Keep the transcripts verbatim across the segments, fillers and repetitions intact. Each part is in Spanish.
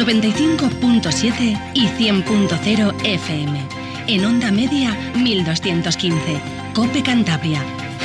noventa y cinco punto siete y cien punto cero F M. En onda media mil doscientos quince. COPE Cantabria.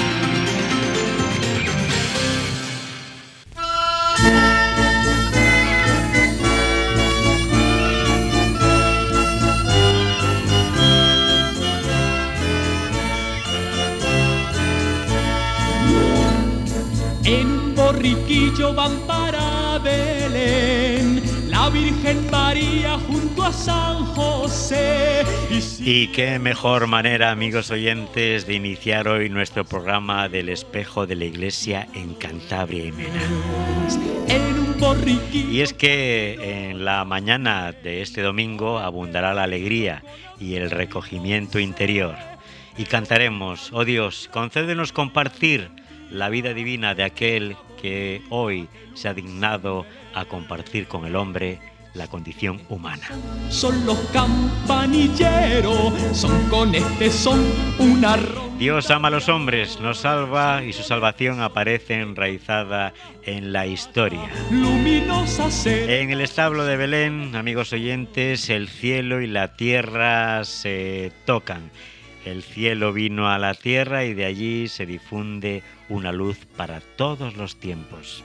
En un borriquillo van para Belén, la Virgen María junto a San José. Y, si... y qué mejor manera, amigos oyentes, de iniciar hoy nuestro programa del espejo de la Iglesia en Cantabria y Mena. En un borriquillo... Y es que en la mañana de este domingo abundará la alegría y el recogimiento interior. Y cantaremos: oh Dios, concédenos compartir la vida divina de aquel que hoy se ha dignado a compartir con el hombre la condición humana. Son los campanilleros, son con este son una... Dios ama a los hombres, nos salva y su salvación aparece enraizada en la historia. Luminosa en el establo de Belén, amigos oyentes, el cielo y la tierra se tocan. El cielo vino a la tierra y de allí se difunde una luz para todos los tiempos.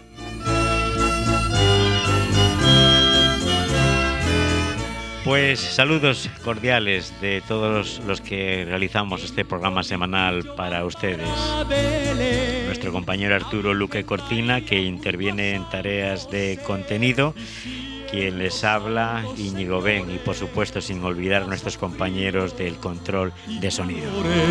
Pues saludos cordiales de todos los que realizamos este programa semanal para ustedes. Nuestro compañero Arturo Luque Cortina, que interviene en tareas de contenido. Quien les habla, Íñigo Ben, y por supuesto sin olvidar a nuestros compañeros del control de sonido.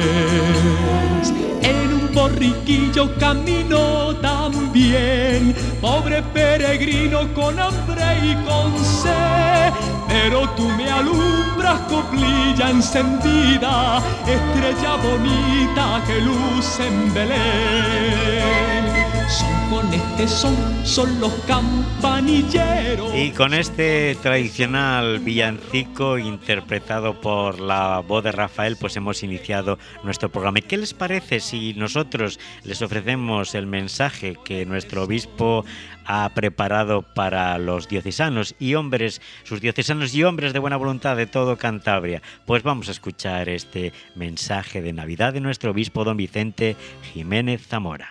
En un borriquillo camino también, pobre peregrino con hambre y con sed, pero tú me alumbras, coplilla encendida, estrella bonita que luce en Belén. Son con este son, son los campanilleros. Y con este tradicional villancico interpretado por la voz de Rafael, pues hemos iniciado nuestro programa. ¿Y qué les parece si nosotros les ofrecemos el mensaje que nuestro obispo ha preparado para los diocesanos y hombres, sus diocesanos y hombres de buena voluntad de todo Cantabria? Pues vamos a escuchar este mensaje de Navidad de nuestro obispo don Vicente Jiménez Zamora.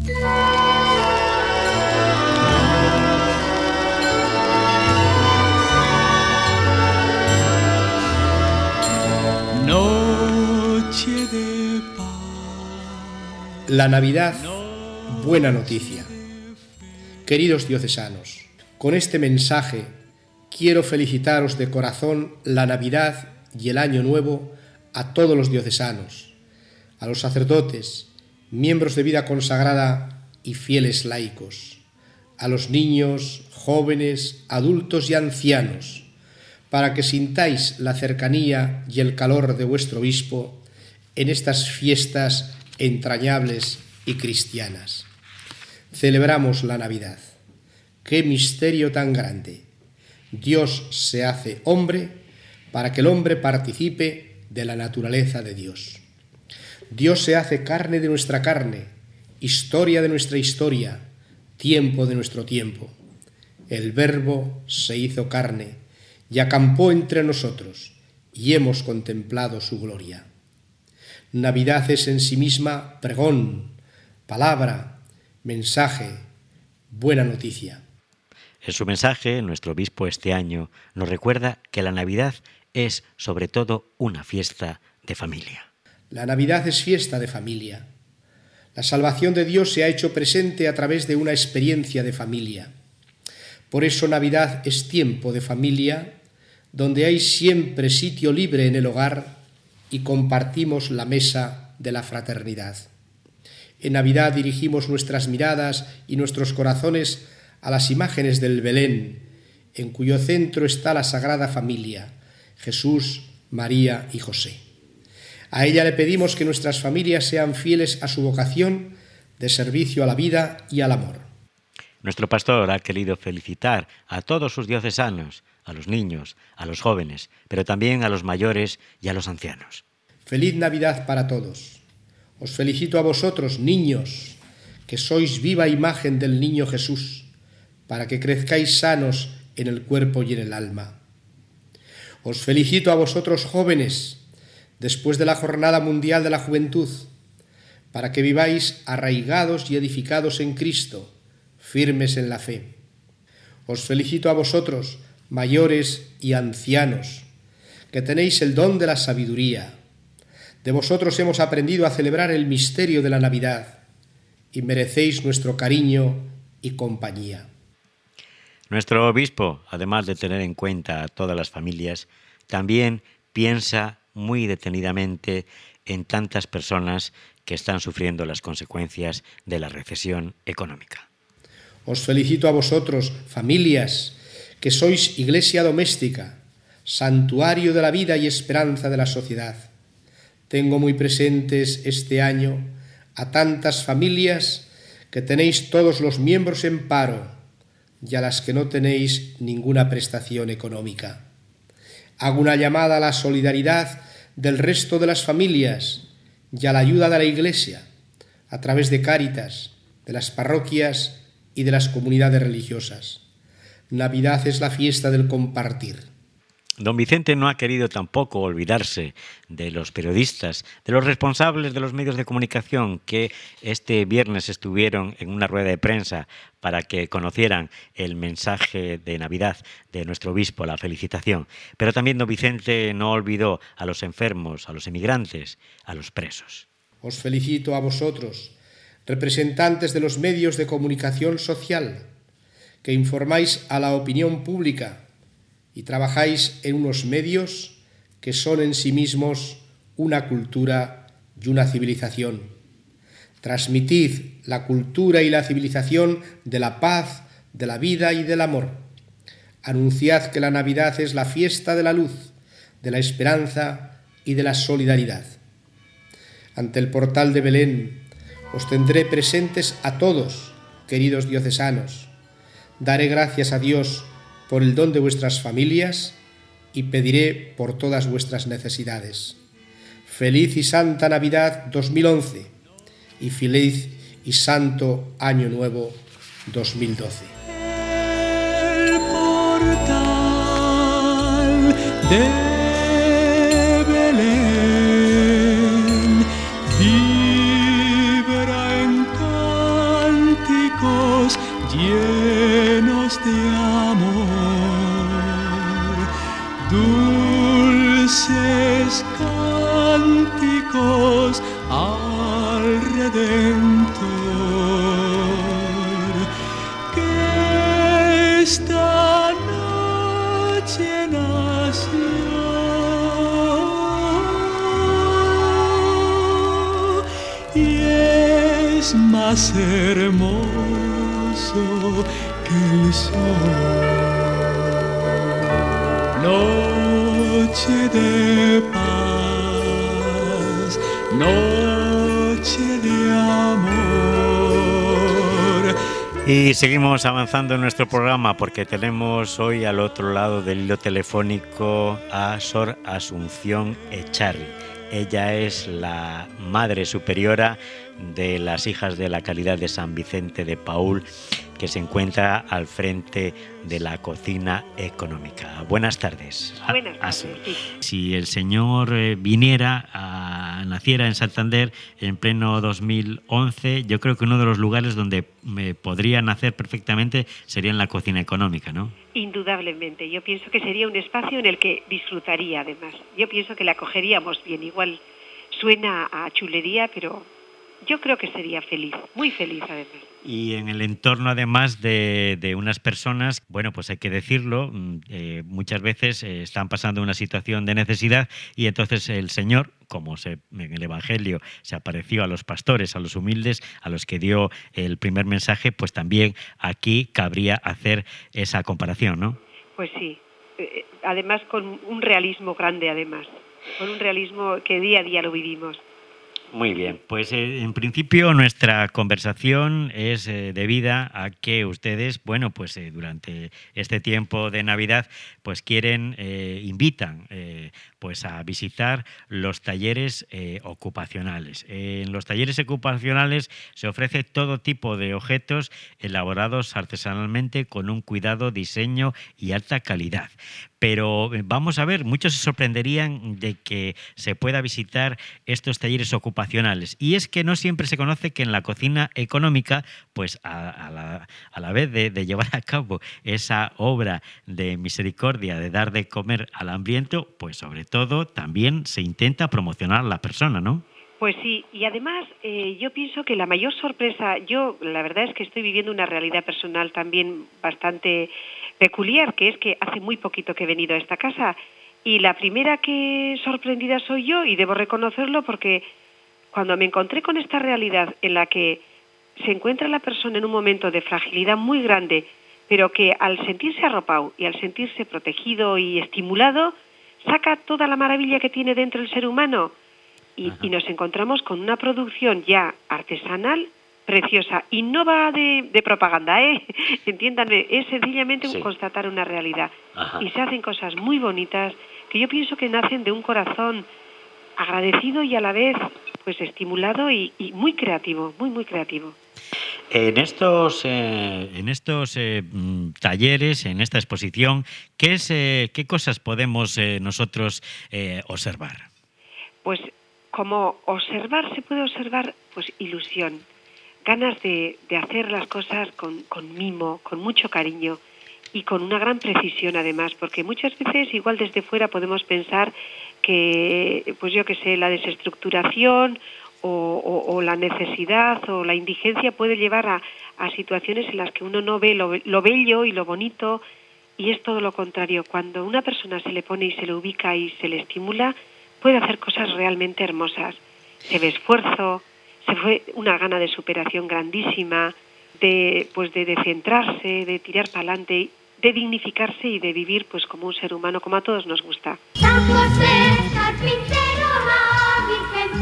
Noche de paz. La Navidad, buena noticia. Queridos diocesanos, con este mensaje quiero felicitaros de corazón la Navidad y el Año Nuevo a todos los diocesanos, a los sacerdotes, miembros de vida consagrada y fieles laicos, a los niños, jóvenes, adultos y ancianos, para que sintáis la cercanía y el calor de vuestro obispo en estas fiestas entrañables y cristianas. Celebramos la Navidad. ¡Qué misterio tan grande! Dios se hace hombre para que el hombre participe de la naturaleza de Dios. Dios se hace carne de nuestra carne, historia de nuestra historia, tiempo de nuestro tiempo. El Verbo se hizo carne y acampó entre nosotros, y hemos contemplado su gloria. Navidad es en sí misma pregón, palabra, mensaje, buena noticia. En su mensaje, nuestro obispo este año nos recuerda que la Navidad es sobre todo una fiesta de familia. La Navidad es fiesta de familia. La salvación de Dios se ha hecho presente a través de una experiencia de familia. Por eso Navidad es tiempo de familia, donde hay siempre sitio libre en el hogar y compartimos la mesa de la fraternidad. En Navidad dirigimos nuestras miradas y nuestros corazones a las imágenes del Belén, en cuyo centro está la Sagrada Familia, Jesús, María y José. A ella le pedimos que nuestras familias sean fieles a su vocación de servicio a la vida y al amor. Nuestro pastor ha querido felicitar a todos sus diocesanos, a los niños, a los jóvenes, pero también a los mayores y a los ancianos. Feliz Navidad para todos. Os felicito a vosotros, niños, que sois viva imagen del niño Jesús, para que crezcáis sanos en el cuerpo y en el alma. Os felicito a vosotros jóvenes, después de la Jornada Mundial de la Juventud, para que viváis arraigados y edificados en Cristo, firmes en la fe. Os felicito a vosotros, mayores y ancianos, que tenéis el don de la sabiduría. De vosotros hemos aprendido a celebrar el misterio de la Navidad y merecéis nuestro cariño y compañía. Nuestro obispo, además de tener en cuenta a todas las familias, también piensa muy detenidamente en tantas personas que están sufriendo las consecuencias de la recesión económica. Os felicito a vosotros, familias, que sois iglesia doméstica, santuario de la vida y esperanza de la sociedad. Tengo muy presentes este año a tantas familias que tenéis todos los miembros en paro y a las que no tenéis ninguna prestación económica. Hago una llamada a la solidaridad del resto de las familias y a la ayuda de la Iglesia a través de Cáritas, de las parroquias y de las comunidades religiosas. Navidad es la fiesta del compartir. Don Vicente no ha querido tampoco olvidarse de los periodistas, de los responsables de los medios de comunicación que este viernes estuvieron en una rueda de prensa para que conocieran el mensaje de Navidad de nuestro obispo, la felicitación. Pero también don Vicente no olvidó a los enfermos, a los emigrantes, a los presos. Os felicito a vosotros, representantes de los medios de comunicación social, que informáis a la opinión pública y trabajáis en unos medios que son en sí mismos una cultura y una civilización. Transmitid la cultura y la civilización de la paz, de la vida y del amor. Anunciad que la Navidad es la fiesta de la luz, de la esperanza y de la solidaridad. Ante el portal de Belén os tendré presentes a todos, queridos diocesanos. Daré gracias a Dios por el don de vuestras familias y pediré por todas vuestras necesidades. Feliz y Santa Navidad dos mil once y feliz y Santo Año Nuevo dos mil doce. El portal de Belén vibra en cánticos llenos de amor, dulces cánticos al Redentor, que esta noche nació y es más hermoso que el sol. Noche de paz, noche de amor. Y seguimos avanzando en nuestro programa porque tenemos hoy al otro lado del hilo telefónico a Sor Asunción Echarri. Ella es la Madre Superiora de las Hijas de la Caridad de San Vicente de Paúl, que se encuentra al frente de la cocina económica. Buenas tardes. Buenas tardes, sí. Si el Señor eh, viniera, a, naciera en Santander en pleno dos mil once, yo creo que uno de los lugares donde me podría nacer perfectamente sería en la cocina económica, ¿no? Indudablemente. Yo pienso que sería un espacio en el que disfrutaría, además. Yo pienso que la acogeríamos bien. Igual suena a chulería, pero yo creo que sería feliz, muy feliz además. Y en el entorno además de, de unas personas, bueno, pues hay que decirlo, eh, muchas veces eh, están pasando una situación de necesidad y entonces el Señor, como se, en el Evangelio se apareció a los pastores, a los humildes, a los que dio el primer mensaje, pues también aquí cabría hacer esa comparación, ¿no? Pues sí, eh, además con un realismo grande además, con un realismo que día a día lo vivimos. Muy bien, pues eh, en principio nuestra conversación es eh, debida a que ustedes, bueno, pues eh, durante este tiempo de Navidad, pues quieren, eh, invitan eh, pues a visitar los talleres eh, ocupacionales. Eh, en los talleres ocupacionales se ofrece todo tipo de objetos elaborados artesanalmente con un cuidado, diseño y alta calidad. Pero eh, vamos a ver, muchos se sorprenderían de que se pueda visitar estos talleres ocupacionales. Y es que no siempre se conoce que en la cocina económica, pues a, a, la, a la vez de, de llevar a cabo esa obra de misericordia, de dar de comer al hambriento, pues sobre todo también se intenta promocionar a la persona, ¿no? Pues sí, y además eh, yo pienso que la mayor sorpresa, yo la verdad es que estoy viviendo una realidad personal también bastante peculiar, que es que hace muy poquito que he venido a esta casa y la primera que sorprendida soy yo, y debo reconocerlo porque cuando me encontré con esta realidad en la que se encuentra la persona en un momento de fragilidad muy grande, pero que al sentirse arropado y al sentirse protegido y estimulado, saca toda la maravilla que tiene dentro el ser humano. Y, y nos encontramos con una producción ya artesanal preciosa. Y no va de, de propaganda, ¿eh? Entiéndanme, es sencillamente sí. constatar una realidad. Ajá. Y se hacen cosas muy bonitas que yo pienso que nacen de un corazón agradecido y a la vez pues estimulado y, y muy creativo, muy, muy creativo. En estos, eh, en estos eh, talleres, en esta exposición, ¿qué, es, eh, qué cosas podemos eh, nosotros eh, observar? Pues como observar, se puede observar pues ilusión, ganas de, de hacer las cosas con, con mimo, con mucho cariño y con una gran precisión además, porque muchas veces igual desde fuera podemos pensar que, pues yo qué sé, la desestructuración o, o, o la necesidad o la indigencia puede llevar a, a situaciones en las que uno no ve lo, lo bello y lo bonito, y es todo lo contrario. Cuando una persona se le pone y se le ubica y se le estimula, puede hacer cosas realmente hermosas. Se ve esfuerzo, se ve una gana de superación grandísima, de pues de, de centrarse, de tirar para adelante, de dignificarse y de vivir pues como un ser humano, como a todos nos gusta. San José, carpintero, la Virgen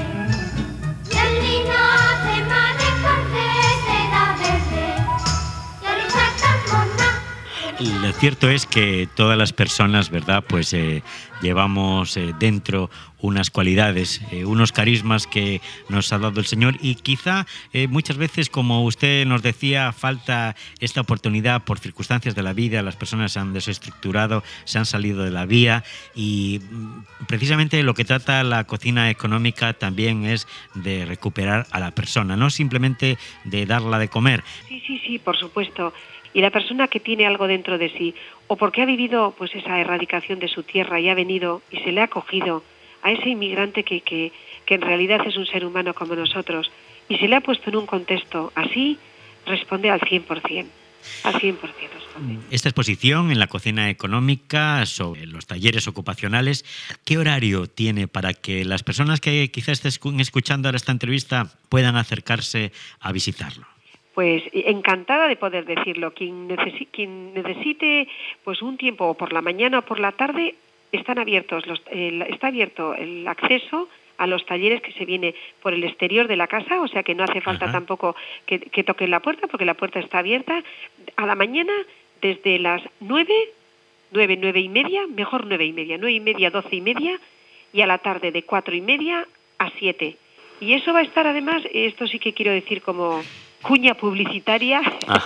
Tete, y el niño se maneja de la verde, y el sacamona. Lo cierto es que todas las personas, ¿verdad?, pues eh, llevamos eh, dentro unas cualidades, eh, unos carismas que nos ha dado el Señor, y quizá eh, muchas veces, como usted nos decía, falta esta oportunidad por circunstancias de la vida, las personas se han desestructurado, se han salido de la vía, y precisamente lo que trata la cocina económica también es de recuperar a la persona, no simplemente de darla de comer. Sí, sí, sí, por supuesto. Y la persona que tiene algo dentro de sí, o porque ha vivido pues esa erradicación de su tierra y ha venido y se le ha acogido a ese inmigrante que, que, que en realidad es un ser humano como nosotros, y se le ha puesto en un contexto así, responde al cien por ciento. Al cien por ciento responde. Esta exposición en la cocina económica sobre los talleres ocupacionales, ¿qué horario tiene para que las personas que quizás estén escuchando ahora esta entrevista puedan acercarse a visitarlo? Pues encantada de poder decirlo. Quien, necesi- quien necesite pues un tiempo, o por la mañana o por la tarde, están abiertos los, eh, está abierto el acceso a los talleres, que se viene por el exterior de la casa, o sea que no hace falta Ajá. tampoco que, que toquen la puerta, porque la puerta está abierta a la mañana desde las nueve, nueve, nueve y media, mejor nueve y media, nueve y media, doce y media, y a la tarde de cuatro y media a siete. Y eso va a estar además, esto sí que quiero decir como cuña publicitaria,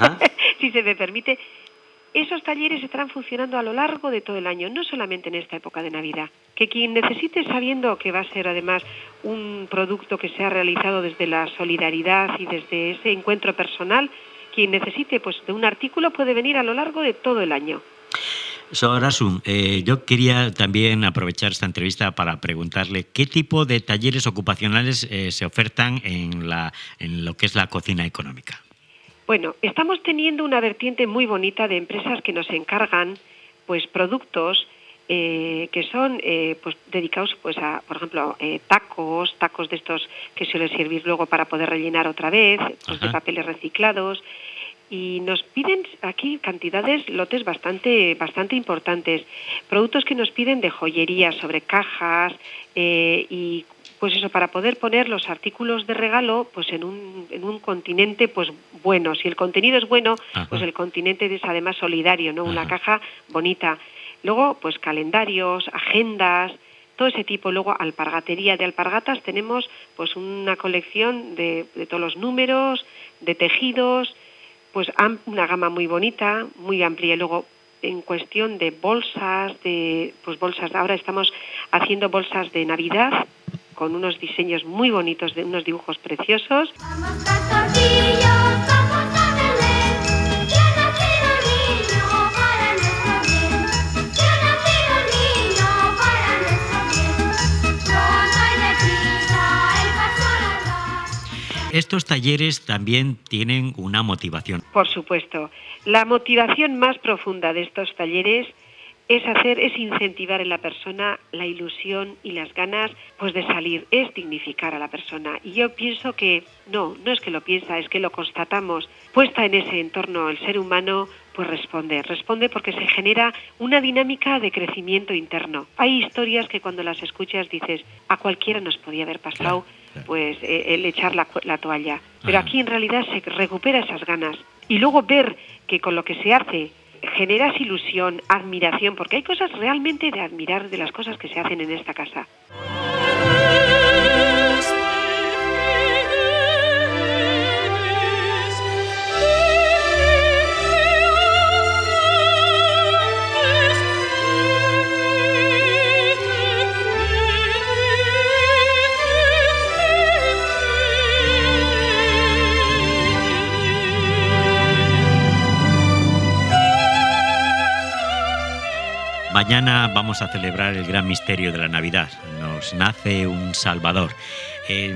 si se me permite, esos talleres estarán funcionando a lo largo de todo el año, no solamente en esta época de Navidad. Que quien necesite, sabiendo que va a ser además un producto que se ha realizado desde la solidaridad y desde ese encuentro personal, quien necesite pues de un artículo puede venir a lo largo de todo el año. Sor Asun, eh, yo quería también aprovechar esta entrevista para preguntarle qué tipo de talleres ocupacionales eh, se ofertan en, la, en lo que es la cocina económica. Bueno, estamos teniendo una vertiente muy bonita de empresas que nos encargan pues productos eh, que son eh, pues dedicados pues a, por ejemplo, eh, tacos, tacos de estos que suelen servir luego para poder rellenar otra vez, pues de papeles reciclados. Y nos piden aquí cantidades, lotes bastante bastante importantes. Productos que nos piden de joyería, sobre cajas eh, y pues eso, para poder poner los artículos de regalo pues en un, en un continente pues bueno. Si el contenido es bueno, Ajá. pues el continente es además solidario, ¿no? Ajá. Una caja bonita. Luego, pues calendarios, agendas, todo ese tipo. Luego, alpargatería. De alpargatas tenemos pues una colección de, de todos los números, de tejidos, pues una gama muy bonita, muy amplia. Y luego, en cuestión de bolsas, de pues bolsas, ahora estamos haciendo bolsas de Navidad con unos diseños muy bonitos, de unos dibujos preciosos. Vamos tractorcillos, vamos a Belén, que ha nacido niño para nuestro bien, que ha nacido niño para nuestro bien, pronto y deprisa el paso a dar. Estos talleres también tienen una motivación. Por supuesto. La motivación más profunda de estos talleres es hacer, es incentivar en la persona la ilusión y las ganas pues de salir, es dignificar a la persona. Y yo pienso que no, no es que lo piensa, es que lo constatamos. Puesta en ese entorno el ser humano pues responde, responde porque se genera una dinámica de crecimiento interno. Hay historias que cuando las escuchas dices, a cualquiera nos podía haber pasado pues eh, el echar la, la toalla. Pero aquí en realidad se recupera esas ganas. Y luego ver que con lo que se hace generas ilusión, admiración, porque hay cosas realmente de admirar de las cosas que se hacen en esta casa. Mañana vamos a celebrar el gran misterio de la Navidad. Nos nace un Salvador. Eh,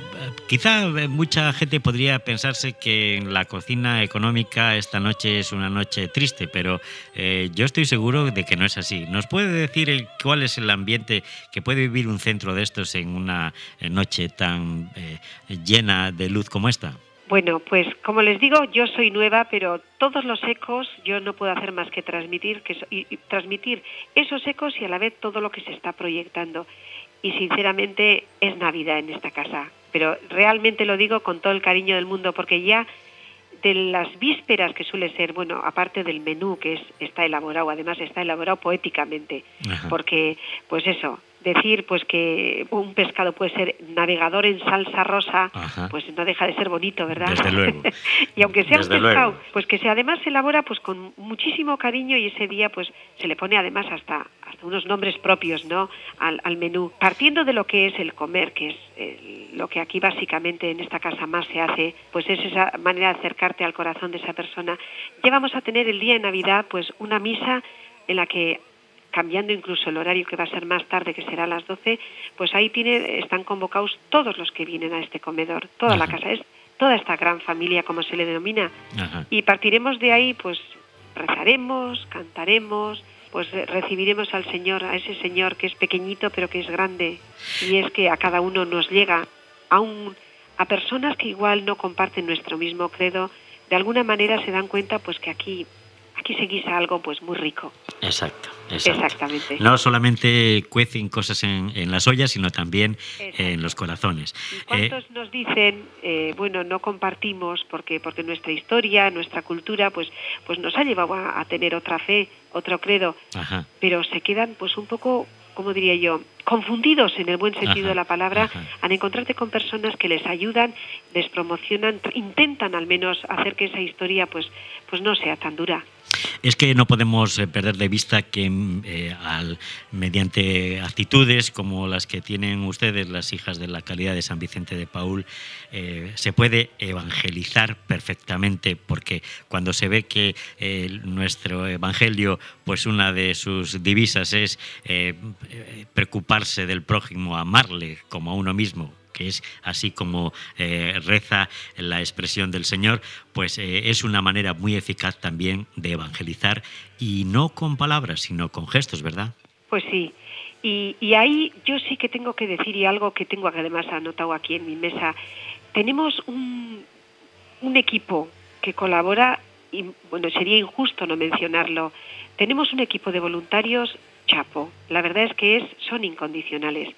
quizá mucha gente podría pensarse que en la cocina económica esta noche es una noche triste, pero eh, yo estoy seguro de que no es así. ¿Nos puede decir el, cuál es el ambiente que puede vivir un centro de estos en una noche tan eh, llena de luz como esta? Bueno, pues como les digo, yo soy nueva, pero todos los ecos yo no puedo hacer más que transmitir, que y, y transmitir esos ecos y a la vez todo lo que se está proyectando. Y sinceramente es Navidad en esta casa, pero realmente lo digo con todo el cariño del mundo, porque ya de las vísperas que suele ser, bueno, aparte del menú que es está elaborado, además está elaborado poéticamente, Ajá. porque pues eso, decir pues que un pescado puede ser navegador en salsa rosa, Ajá. pues no deja de ser bonito, ¿verdad? Desde luego. Y aunque sea Desde un pescado, luego. pues que se además se elabora pues con muchísimo cariño y ese día pues se le pone además hasta hasta unos nombres propios, ¿no? Al, al menú. Partiendo de lo que es el comer, que es eh, lo que aquí básicamente en esta casa más se hace, pues es esa manera de acercarte al corazón de esa persona. Ya vamos a tener el día de Navidad pues una misa en la que, cambiando incluso el horario que va a ser más tarde, que será a las doce, pues ahí tiene, están convocados todos los que vienen a este comedor, toda Ajá. la casa, es toda esta gran familia, como se le denomina. Ajá. Y partiremos de ahí, pues rezaremos, cantaremos, pues recibiremos al Señor, a ese Señor que es pequeñito pero que es grande, y es que a cada uno nos llega, a, un, a personas que igual no comparten nuestro mismo credo, de alguna manera se dan cuenta pues que aquí aquí se guisa algo pues muy rico. Exacto, exacto. Exactamente. No solamente cuecen cosas en, en las ollas, sino también exacto. en los corazones. ¿Y cuántos eh, nos dicen, eh, bueno, no compartimos porque porque nuestra historia, nuestra cultura, pues pues nos ha llevado a, a tener otra fe, otro credo, Ajá. pero se quedan pues un poco, como diría yo, confundidos en el buen sentido ajá, de la palabra, ajá. al encontrarte con personas que les ayudan, les promocionan, intentan al menos hacer que esa historia pues pues no sea tan dura. Es que no podemos perder de vista que eh, al, mediante actitudes como las que tienen ustedes, las hijas de la calidad de San Vicente de Paúl, eh, se puede evangelizar perfectamente, porque cuando se ve que eh, nuestro evangelio, pues una de sus divisas es eh, preocuparse del prójimo, amarle como a uno mismo, que es así como eh, reza la expresión del Señor, pues eh, es una manera muy eficaz también de evangelizar, y no con palabras, sino con gestos, ¿verdad? Pues sí, y, y ahí yo sí que tengo que decir, y algo que tengo además anotado aquí en mi mesa, tenemos un, un equipo que colabora, y bueno, sería injusto no mencionarlo, tenemos un equipo de voluntarios chapo, la verdad es que es, son incondicionales.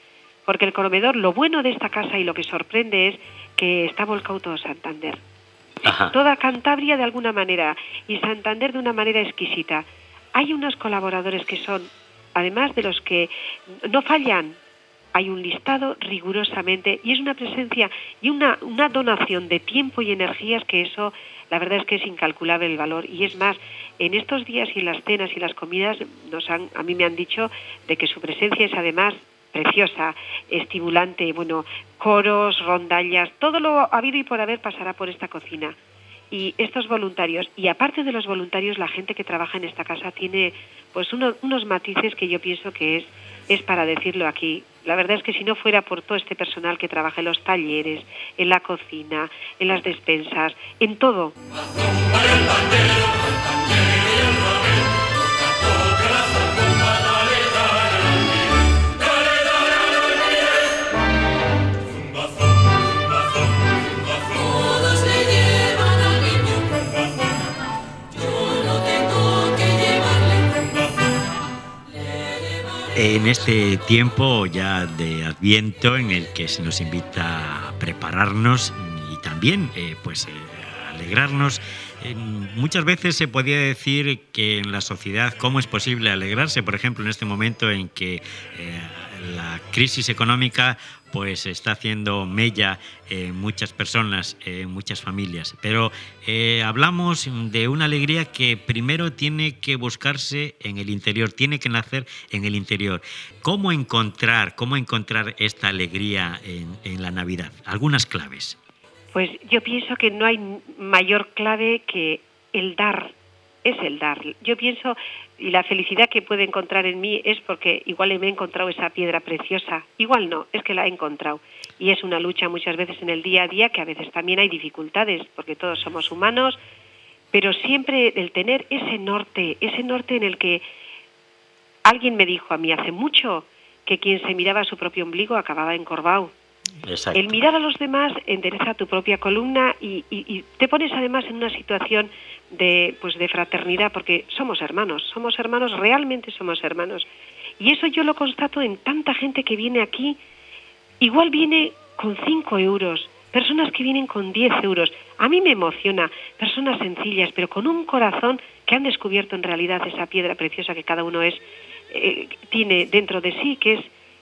porque el comedor, lo bueno de esta casa y lo que sorprende es que está volcado todo Santander. Ajá. Toda Cantabria de alguna manera y Santander de una manera exquisita. Hay unos colaboradores que son, además de los que no fallan, hay un listado rigurosamente y es una presencia y una, una donación de tiempo y energías que eso, la verdad es que es incalculable el valor. Y es más, en estos días y en las cenas y las comidas, nos han, a mí me han dicho de que su presencia es además preciosa, estimulante, bueno, coros, rondallas, todo lo habido y por haber pasará por esta cocina. Y estos voluntarios, y aparte de los voluntarios, la gente que trabaja en esta casa tiene pues uno, unos matices que yo pienso que es, es para decirlo aquí. La verdad es que si no fuera por todo este personal que trabaja en los talleres, en la cocina, en las despensas, en todo. En este tiempo ya de Adviento en el que se nos invita a prepararnos y también eh, pues eh, a alegrarnos, eh, muchas veces se podría decir que en la sociedad cómo es posible alegrarse, por ejemplo en este momento en que eh, la crisis económica pues está haciendo mella en muchas personas, en muchas familias. Pero eh, hablamos de una alegría que primero tiene que buscarse en el interior, tiene que nacer en el interior. ¿Cómo encontrar, cómo encontrar esta alegría en, en la Navidad? Algunas claves. Pues yo pienso que no hay mayor clave que el dar. Es el dar. Yo pienso, y la felicidad que puede encontrar en mí es porque igual me he encontrado esa piedra preciosa. Igual no, es que la he encontrado. Y es una lucha muchas veces en el día a día, que a veces también hay dificultades, porque todos somos humanos, pero siempre el tener ese norte, ese norte en el que alguien me dijo a mí hace mucho que quien se miraba a su propio ombligo acababa encorvado. Exacto. El mirar a los demás endereza tu propia columna y, y, y te pones además en una situación de pues de fraternidad, porque somos hermanos, somos hermanos, realmente somos hermanos. Y eso yo lo constato en tanta gente que viene aquí, igual viene con cinco euros, personas que vienen con diez euros. A mí me emociona, personas sencillas, pero con un corazón que han descubierto en realidad esa piedra preciosa que cada uno es eh, tiene dentro de sí, que es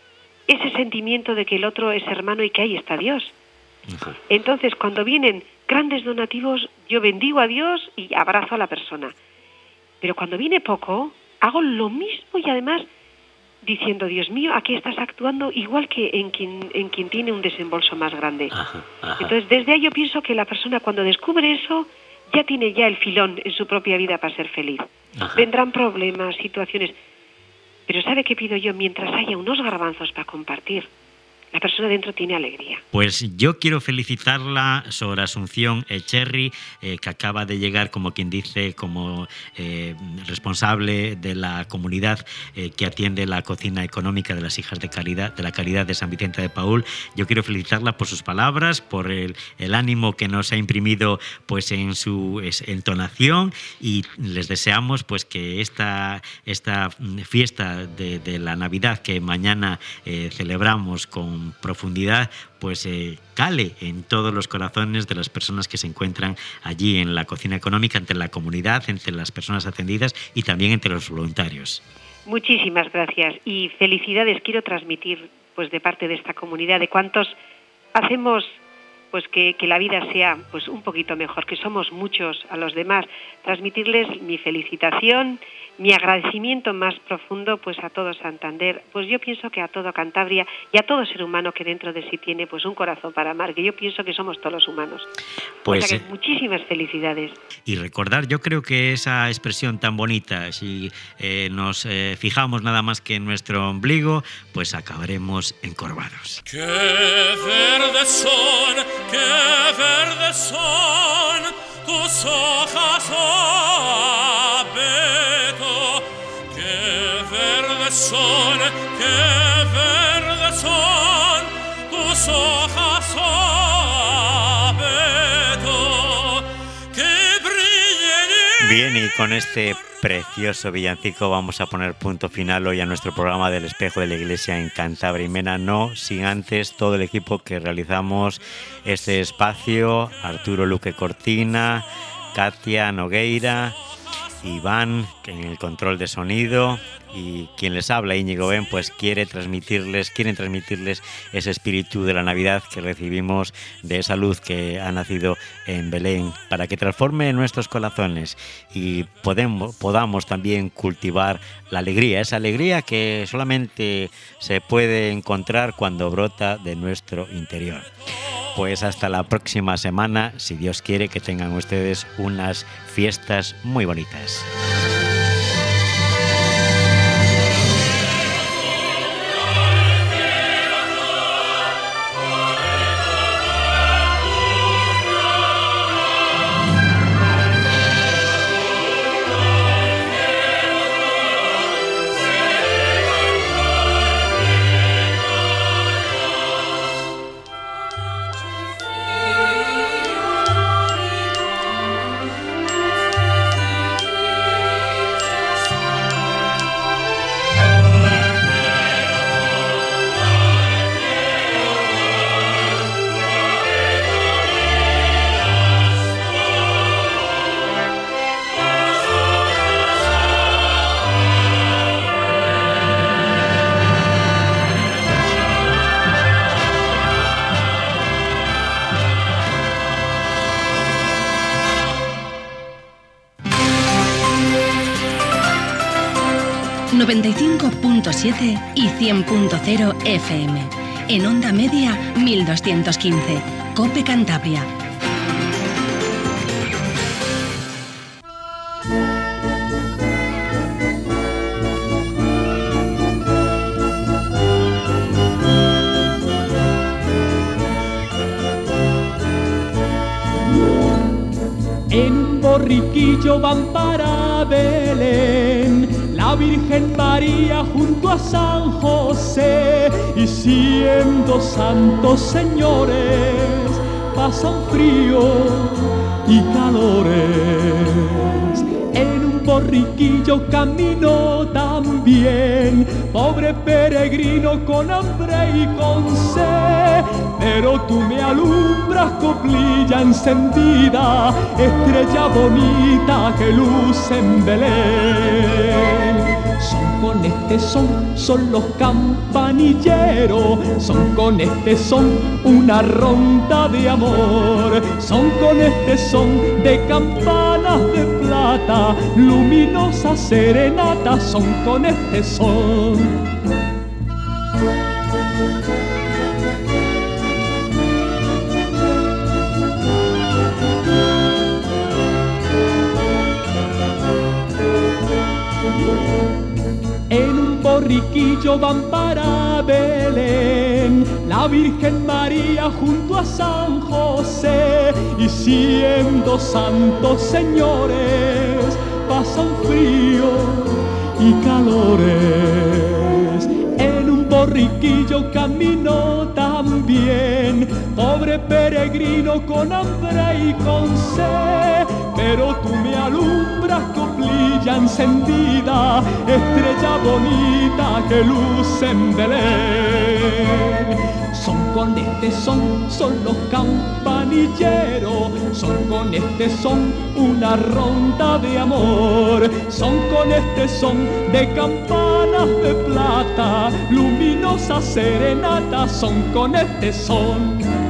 ese sentimiento de que el otro es hermano y que ahí está Dios. Ajá. Entonces, cuando vienen grandes donativos, yo bendigo a Dios y abrazo a la persona. Pero cuando viene poco, hago lo mismo y además diciendo, Dios mío, aquí estás actuando igual que en quien, en quien tiene un desembolso más grande. Ajá, ajá. Entonces, desde ahí yo pienso que la persona cuando descubre eso, ya tiene ya el filón en su propia vida para ser feliz. Ajá. Vendrán problemas, situaciones... Pero ¿sabe qué pido yo? Mientras haya unos garbanzos para compartir, la persona dentro tiene alegría. Pues yo quiero felicitarla, Sor Asunción Echerri, eh, que acaba de llegar, como quien dice, como eh, responsable de la comunidad eh, que atiende la cocina económica de las Hijas de Caridad, de la Caridad de San Vicente de Paúl. Yo quiero felicitarla por sus palabras, por el, el ánimo que nos ha imprimido pues en su es, entonación, y les deseamos pues que esta, esta fiesta de, de la Navidad que mañana eh, celebramos con profundidad, pues eh, cale en todos los corazones de las personas que se encuentran allí en la cocina económica, entre la comunidad, entre las personas atendidas y también entre los voluntarios. Muchísimas gracias y felicidades quiero transmitir pues de parte de esta comunidad, de cuántos hacemos pues que, que la vida sea pues un poquito mejor, que somos muchos a los demás, transmitirles mi felicitación, mi agradecimiento más profundo pues a todo Santander, pues yo pienso que a todo Cantabria y a todo ser humano que dentro de sí tiene pues un corazón para amar, que yo pienso que somos todos los humanos. Pues, o sea que muchísimas felicidades. Y recordar, yo creo que esa expresión tan bonita, si eh, nos eh, fijamos nada más que en nuestro ombligo, pues acabaremos encorvados. ¡Qué verdes son, qué verdes son tus hojas, oh abeto! ¡Qué verdes son, qué verdes son tus hojas, oh abeto! ¡Que brillen! Bien, y con este precioso villancico vamos a poner punto final hoy a nuestro programa del Espejo de la Iglesia en Cantabria y Mena, no sin antes todo el equipo que realizamos este espacio: Arturo Luque Cortina, Katia Nogueira, Iván en el control de sonido, y quien les habla, Íñigo Ben, pues quiere transmitirles, quieren transmitirles ese espíritu de la Navidad que recibimos, de esa luz que ha nacido en Belén, para que transforme nuestros corazones y podemos, podamos también cultivar la alegría, esa alegría que solamente se puede encontrar cuando brota de nuestro interior. Pues hasta la próxima semana, si Dios quiere, que tengan ustedes unas fiestas muy bonitas. noventa y cinco punto siete y cien punto cero F M. En onda media mil doscientos quince. COPE Cantabria. En un borriquillo van para Belén la Virgen María junto a San José, y siendo santos señores pasan frío y calores. En un borriquillo camino también, pobre peregrino con hambre y con sed, pero tú me alumbras, coplilla encendida, estrella bonita que luce en Belén. Son con este son, son los campanilleros, son con este son una ronda de amor, son con este son de campanas de plata, luminosas serenatas, son con este son. En un borriquillo van para Belén la Virgen María junto a San José, y siendo santos señores pasan frío y calores. En un borriquillo camino también, pobre peregrino con hambre y con sed, pero tú me alumbras, coplilla encendida, estrella bonita que luce en Belén. Son con este son, son los campanilleros, son con este son una ronda de amor, son con este son de campanas de plata, luminosas serenatas, son con este son.